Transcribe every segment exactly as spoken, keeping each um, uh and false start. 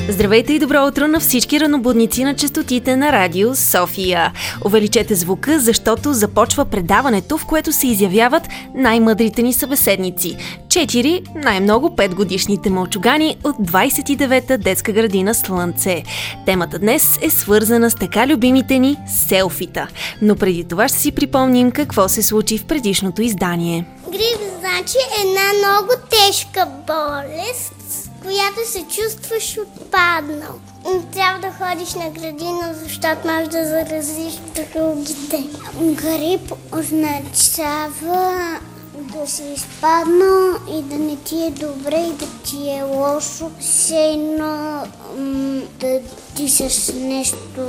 Здравейте и добро утро на всички ранобудници на честотите на Радио София. Увеличете звука, защото започва предаването, в което се изявяват най-мъдрите ни събеседници. Четири, най-много петгодишните мълчугани от двайсет и девета детска градина Слънце. Темата днес е свързана с така любимите ни селфита. Но преди това ще си припомним какво се случи в предишното издание. Грип значи една много тежка болест, която се чувстваш отпаднал. Трябва да ходиш на градина, защото можеш да заразиш другите. Грип означава да си изпаднал и да не ти е добре и да ти е лошо. Сейно м- да ти с нещо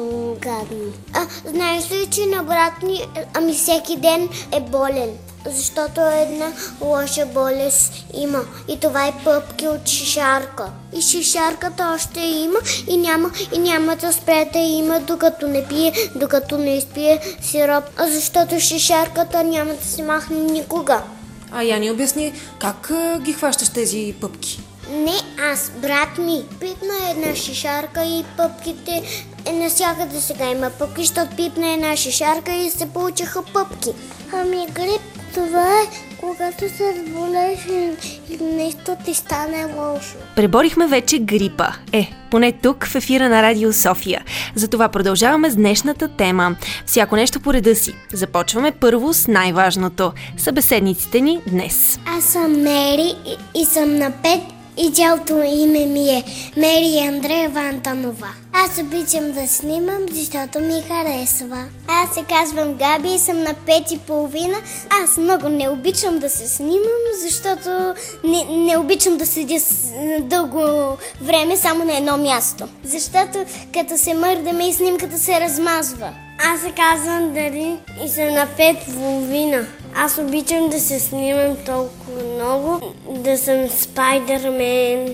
гадно. А, знаеш ли, че на брат ми ами всеки ден е болен? Защото една лоша болест има. И това е пъпки от шишарка. И шишарката още има и няма, и няма да спре да има, докато не пие, докато не изпие сироп. Защото шишарката няма да се махне никога. А я ни обясни, как а, ги хващаш тези пъпки? Не аз, брат ми. Пипна една шишарка и пъпките е навсякъде сега има пъпки, защото пипна една шишарка и се получиха пъпки. Ами грип, това е когато се разболеш и нещо ти стане лошо. Преборихме вече грипа. Е, поне тук в ефира на Радио София. Затова продължаваме с днешната тема. Всяко нещо по реда си. Започваме първо с най-важното. Събеседниците ни днес. Аз съм Мери и, и съм на пет и цялото име ми е Мери Андреева Антонова. Аз обичам да снимам, защото ми харесва. Аз се казвам Габи и съм на пет и половина. Аз много не обичам да се снимам, защото не, не обичам да седя с, дълго време само на едно място. Защото като се мърдаме и снимката се размазва. Аз се казвам Дари и съм на пет и половина. Аз обичам да се снимам толкова много, да съм Спайдермен,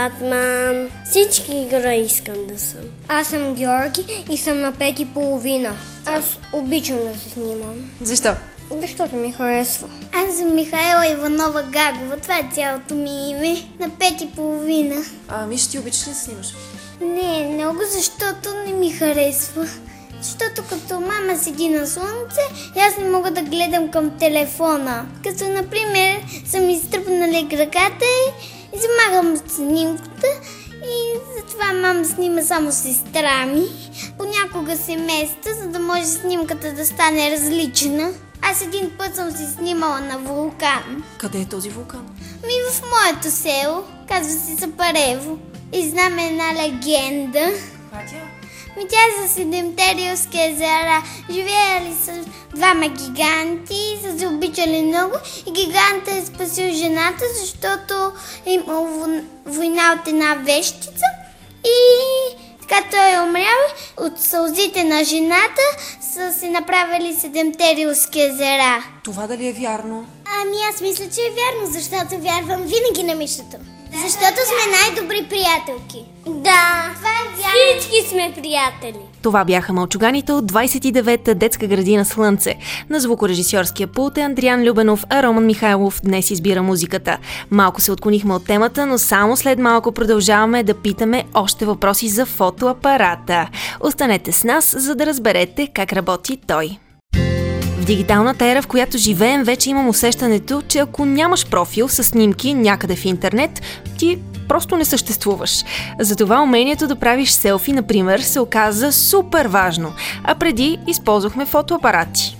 Батман, всички герои искам да съм. Аз съм Георги и съм на пет и половина. Аз обичам да се снимам. Защо? Защото ми харесва. Аз съм Михаела Иванова Гагова, това е цялото ми име, на пет и половина. А Миша, ти обичаш ли да се снимаш? Не, много, защото не ми харесва. Защото като мама седи на слънце, аз не мога да гледам към телефона. Като, например, съм изтръпнали краката и замагам снимката и затова мама снима само сестра ми. Понякога се места, за да може снимката да стане различна. Аз един път съм си снимала на вулкан. Къде е този вулкан? Ми в моето село, казва се Сапарево. И знам една легенда. Катя? Ми тя е за седемте рилски езера. Живеели са двама гиганти, са се обичали много и гиганта е спасил жената, защото е имал война от една вещица и така той е умрял. От сълзите на жената са се направили седемте рилски езера. Това дали е вярно? Ами аз мисля, че е вярно, защото вярвам винаги на Мишата. Защото сме най-добри приятелки. Да, това е вярно. Всички сме приятели. Това бяха мълчуганите от двайсет и девета детска градина Слънце. На звукорежисьорския пулт е Андриан Любенов, а Роман Михайлов днес избира музиката. Малко се отклонихме от темата, но само след малко продължаваме да питаме още въпроси за фотоапарата. Останете с нас, за да разберете как работи той. В дигиталната ера, в която живеем, вече имам усещането, че ако нямаш профил с снимки някъде в интернет, ти просто не съществуваш. Затова умението да правиш селфи, например, се оказа супер важно. А преди използвахме фотоапарати.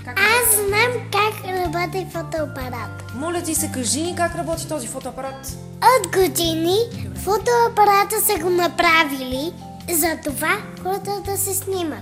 Аз знам как работи фотоапарат. Моля ти се, кажи ни как работи този фотоапарат. От години фотоапарата са го направили за това хората да се снимат.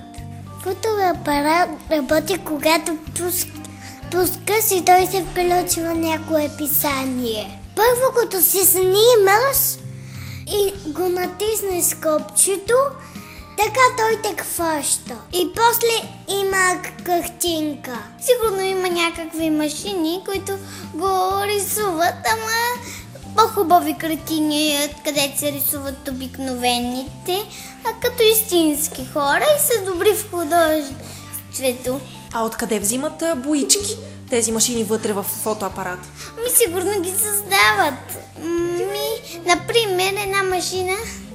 Фотоапарат работи, когато пуск, пускаш и той се включва някое писание. Първо, като си снимаш и го натиснеш копчето, така той те хваща. И после има картинка. Сигурно има някакви машини, които го рисуват, ама по-хубави картини, където се рисуват обикновените, а като истински хора и са добри в художеството. А откъде взимат а, боички тези машини вътре в фотоапарат? Ми сигурно ги създават. Ми, например, една машина,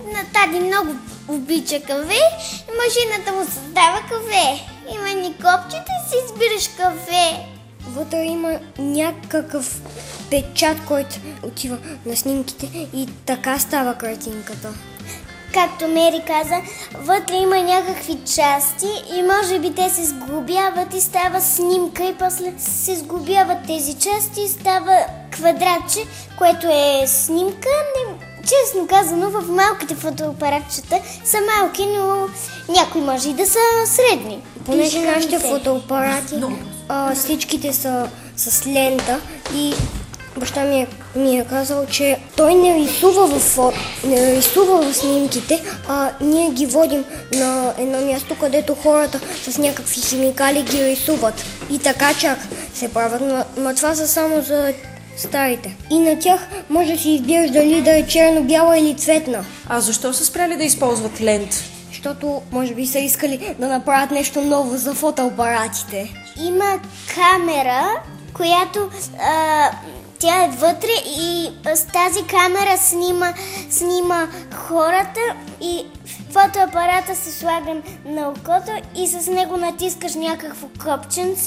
На Тади много обича кафе и машината му създава кафе. Има ни копчета и си избираш кафе. Вътре има някакъв печат, който отива на снимките и така става картинката. Както Мери каза, вътре има някакви части и може би те се сглобяват и става снимка и после се сглобяват тези части и става квадратче, което е снимка. Не, честно казано, в малките фотоапаратчета са малки, но някои може и да са средни. Понеже нашите фотоапарати, а, всичките са с лента и баща ми е, ми е казал, че той не рисува в, фо... не рисува в снимките, а ние ги водим на едно място, където хората с някакви химикали ги рисуват. И така чак се правят, но, но това са само за старите. И на тях може да си избираш дали да е черно-бяла или цветна. А защо са спряли да използват лент? Защото може би са искали да направят нещо ново за фотоапаратите. Има камера, която а, тя е вътре и с тази камера снима, снима хората и фотоапарата се слага на окото и с него натискаш някакво копченце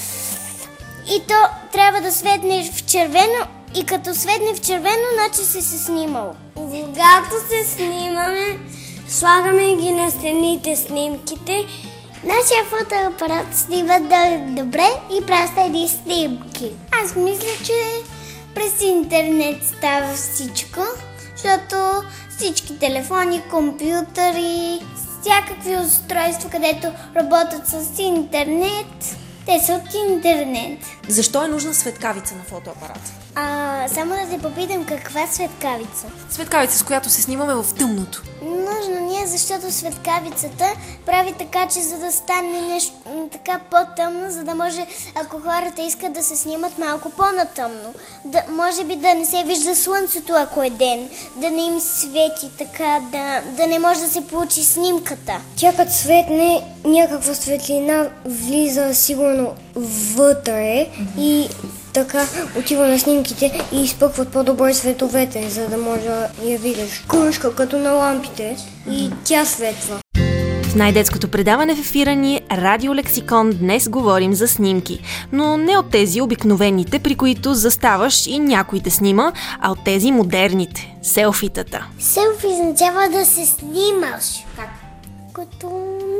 и то трябва да светне в червено и като светне в червено, значи си се снимал. Когато се снимаме, слагаме ги на стените снимките. Нашия фотоапарат снима добре и праща едни снимки. Аз мисля, че през интернет става всичко, защото всички телефони, компютъри, всякакви устройства, където работят с интернет, те са от интернет. Защо е нужна светкавица на фотоапарата? А, само да те попитам, каква светкавица? Светкавица, с която се снимаме в тъмното. Нужно ни е, защото светкавицата прави така, че за да стане нещо така по-тъмно, за да може, ако хората искат да се снимат малко по-натъмно. Да, може би да не се вижда слънцето, ако е ден, да не им свети така, да, да не може да се получи снимката. Тя като светне, някаква светлина влиза сигурно вътре mm-hmm. и така отива на снимките и изпъкват по-добре световете, за да може да я видиш. Кружка като на лампите и тя светва. В най-детското предаване в ефира ни Радио Лексикон днес говорим за снимки, но не от тези обикновените, при които заставаш и някой те снима, а от тези модерните – селфитата. Селфи означава да се снимаш. Как? Като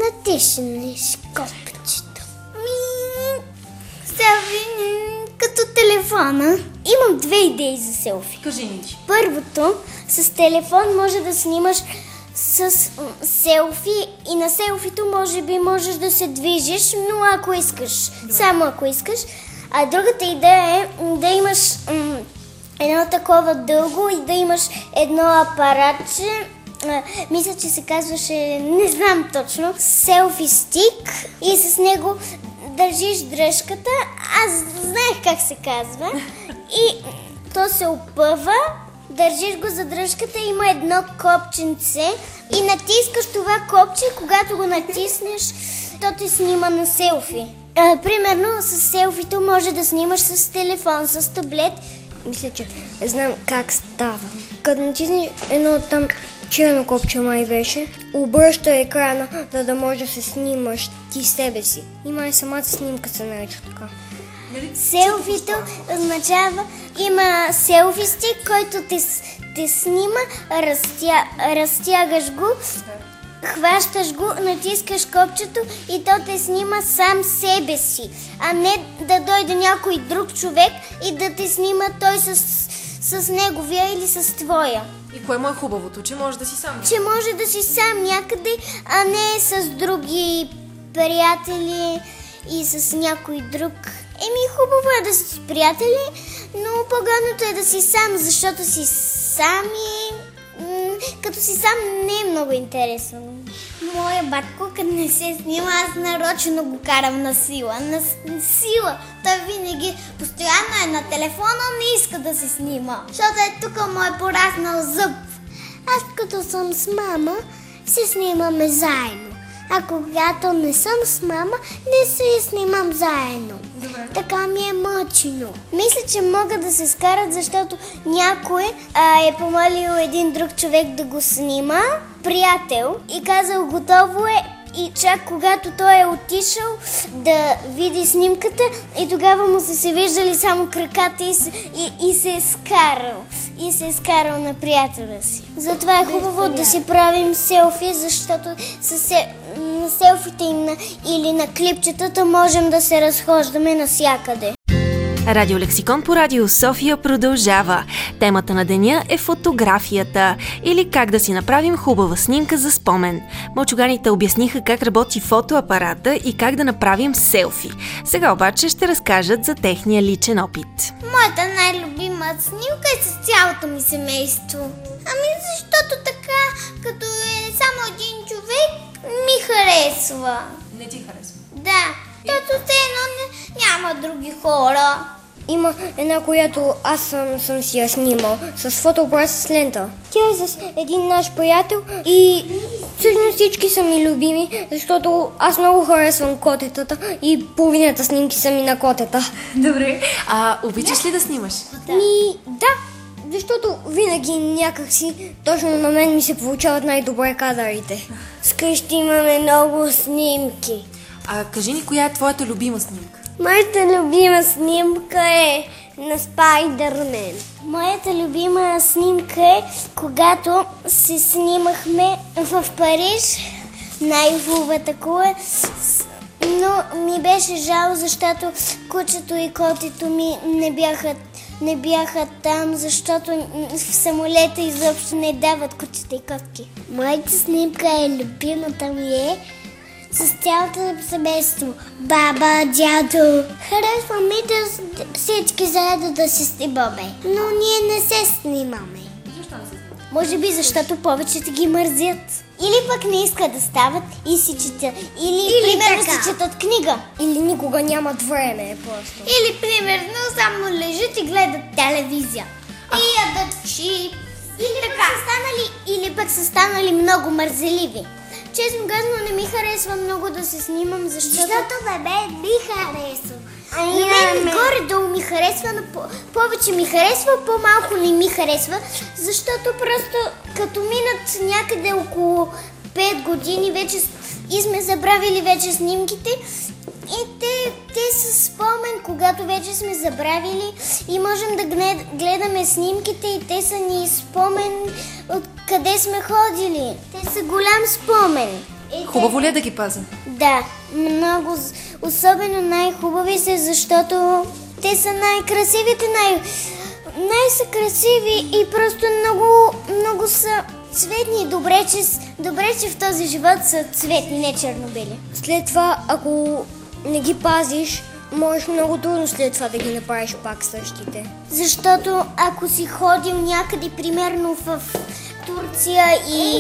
натиснеш копчето. Ми... Селфи като телефона. Имам две идеи за селфи. Кажи ни ти. Първото, с телефон може да снимаш с селфи и на селфито може би можеш да се движиш, но ако искаш, добре. Само ако искаш. А другата идея е да имаш м- едно такова дълго и да имаш едно апаратче, а, мисля, че се казваше, не знам точно, селфи стик и с него държиш дръжката. Аз знаех как се казва и то се опъва. Държиш го за дръжката, има едно копченце и натискаш това копче, когато го натиснеш, то те снима на селфи. А, примерно с селфито може да снимаш с телефон, с таблет. Мисля, че знам как става. Като натиснеш едно там черно копче май беше, обръща екрана, за да може да се снимаш ти себе си. Има и самата снимка се нарича така. Селфито означава, има селфи стик, който те, те снима, разтя, разтягаш го, хващаш го, натискаш копчето и то те снима сам себе си, а не да дойде някой друг човек и да те снима той с, с неговия или с твоя. И кое му е хубавото? Че може да си сам? Че може да си сам някъде, а не с други приятели и с някой друг. Еми, хубаво е да си с приятели, но по-гадното е да си сам, защото си сам и м- като си сам не е много интересно. Моя батко, като не се снима, аз нарочно го карам на сила. На сила. Той винаги постоянно е на телефона, не иска да се снима. Защото е тук му е пораснал зъб. Аз като съм с мама, се снимаме заедно. А когато не съм с мама, не се снимам заедно. Добре. Така ми е мъчно. Мисля, че могат да се скарат, защото някой а, е помолил един друг човек да го снима, приятел, и казал готово е. И чак когато той е отишъл да види снимката, и тогава му са се виждали само краката и се, и, и се е скарал. И се е скарал на приятеля си. Затова е хубаво да си правим селфи, защото с се, на селфите и на, или на клипчетата можем да се разхождаме навсякъде. Радиолексикон по Радио София продължава. Темата на деня е фотографията или как да си направим хубава снимка за спомен. Мълчуганите обясниха как работи фотоапарата и как да направим селфи. Сега обаче ще разкажат за техния личен опит. Моята най-любима снимка е с цялото ми семейство. Ами защото така, като е само един човек, ми харесва. Не ти харесва? Да, защото все едно не, няма други хора. Има една, която аз съм, съм си я снимал с фотоапарат с лента. Тя е с един наш приятел и всъщност всички са ми любими, защото аз много харесвам котетата и половината снимки са ми на котета. Добре. А обичаш ли да снимаш? Да. Ми, да, защото винаги някакси точно на мен ми се получават най-добре кадрите. Вкъщи имаме много снимки. А кажи ни, коя е твоята любима снимка? Моята любима снимка е на Спайдърмен. Моята любима снимка е когато се снимахме в Париж, най-хубавата кула, но ми беше жал, защото кучето и котето ми не бяха, не бяха там, защото в самолета изобщо не дават кучета и котки. Моята снимка е любимата ми е с цялото семейство. Баба, дядо. Харесва ми да всички заедно да се снимаме. Но ние не се снимаме. Защо не се снимаме? Може би защото повечето ги мързят. Или пък не искат да стават и си четат. Или, Или примерно така си четат книга. Или никога нямат време просто. Или примерно само лежат и гледат телевизия. А. И ядат чипс. Или, така. Пък са станали, или пък са станали много мързеливи. Честно казано, не ми харесва много да се снимам, защото... Защото бебе ми харесва. А и на мен горе-долу ми харесва, но по- повече ми харесва, по-малко не ми харесва, защото просто като минат някъде около пет години вече и сме забравили вече снимките, и те, те са спомен, когато вече сме забравили и можем да гледаме снимките и те са ни спомен от къде сме ходили. Те са голям спомен. И Хубаво ли е да ги пазим? Да, много. Особено най-хубави са, защото те са най-красивите, най- най-са красиви и просто много, много са цветни. Добре че, добре, че в този живот са цветни, не черно-бели. След това, ако не ги пазиш, можеш много трудно след това да ги направиш пак същите. Защото ако си ходил някъде, примерно в Турция и,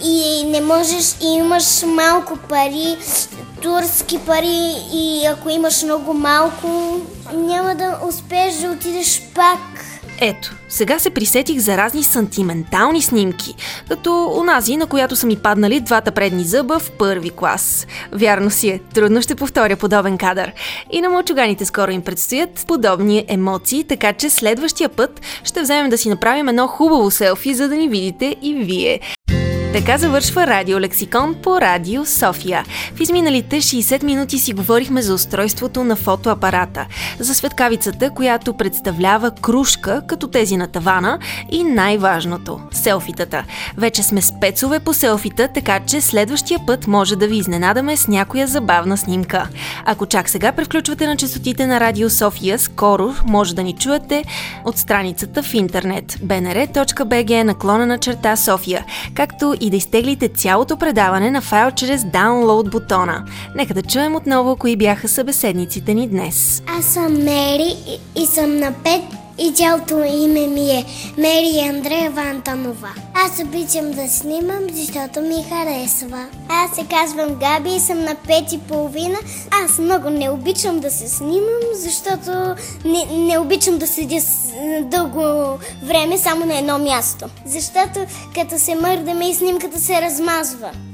и не можеш и имаш малко пари, турски пари, и ако имаш много малко, няма да успееш да отидеш пак. Ето, сега се присетих за разни сантиментални снимки, като онази, на която са ми паднали двата предни зъба в първи клас. Вярно си е, трудно ще повторя подобен кадър. И на мълчуганите скоро им предстоят подобни емоции, така че следващия път ще вземем да си направим едно хубаво селфи, за да ни видите и вие. Така завършва Радиолексикон по Радио София. В изминалите шейсет минути си говорихме за устройството на фотоапарата, за светкавицата, която представлява крушка, като тези на тавана, и най-важното – селфитата. Вече сме спецове по селфита, така че следващия път може да ви изненадаме с някоя забавна снимка. Ако чак сега превключвате на честотите на Радио София, скоро може да ни чуете от страницата в интернет би ен ар точка би джи наклонена черта София, както и да изтеглите цялото предаване на файл чрез download бутона. Нека да чуем отново кои бяха събеседниците ни днес. Аз съм Мери и, и съм на пет и цялото име ми е Мери Андреева Антонова. Аз обичам да снимам, защото ми харесва. Аз се казвам Габи и съм на пет и половина. Аз много не обичам да се снимам, защото не, не обичам да седя с, дълго време само на едно място. Защото като се мърдаме и снимката се размазва.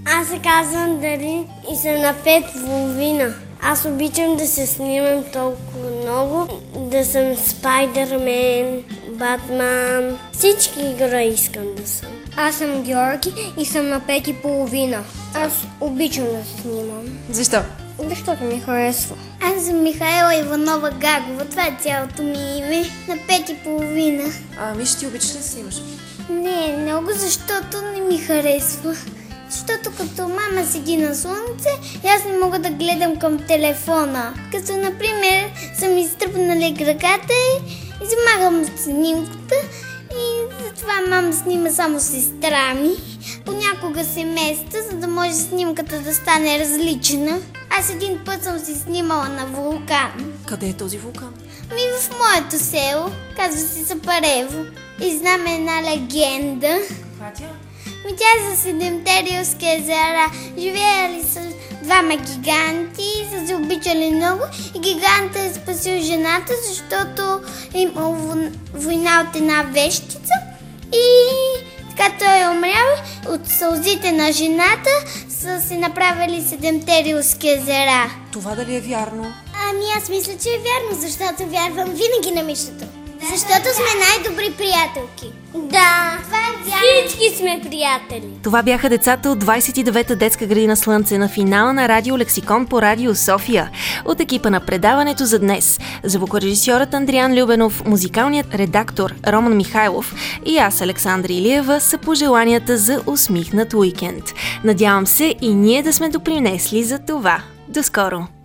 Аз се казвам Дари и съм на пет половина. Аз обичам да се снимам толкова много, да съм Спайдермен, Батман, всички герои искам да съм. Аз съм Георги и съм на пет и половина. Аз обичам да се снимам. Защо? Защото ми харесва. Аз съм Михаела Иванова Гагова, това е цялото ми име, на пет и половина. А, Мишо, ти обичаш ли да снимаш? Не, много, защото не ми харесва. Защото като мама седи на слънце, аз не мога да гледам към телефона. Като, например, съм изтръпнали краката и замагам снимката и затова мама снима само сестра ми. Понякога се места, за да може снимката да стане различна. Аз един път съм си снимала на вулкан. Къде е този вулкан? Ми в моето село, казва се Сапарево. И знам една легенда. Каква тя? Ми тя е за седемте рилски езера. Живеели са двама гиганти, са се обичали много и гиганта е спасил жената, защото е имал война от една вещица и така той е умрял. От сълзите на жената са се направили седемте рилски езера. Това дали е вярно? Ами аз мисля, че е вярно, защото вярвам винаги на Мишето. Защото сме най-добри приятелки. Да, това е вярно. Всички сме приятели. Това бяха децата от двайсет и девета детска градина Слънце на финала на Радио Лексикон по Радио София. От екипа на предаването за днес звукорежисьорът Андриан Любенов, музикалният редактор Роман Михайлов и аз, Александра Илиева, са пожеланията за усмихнат уикенд. Надявам се и ние да сме допринесли за това. До скоро!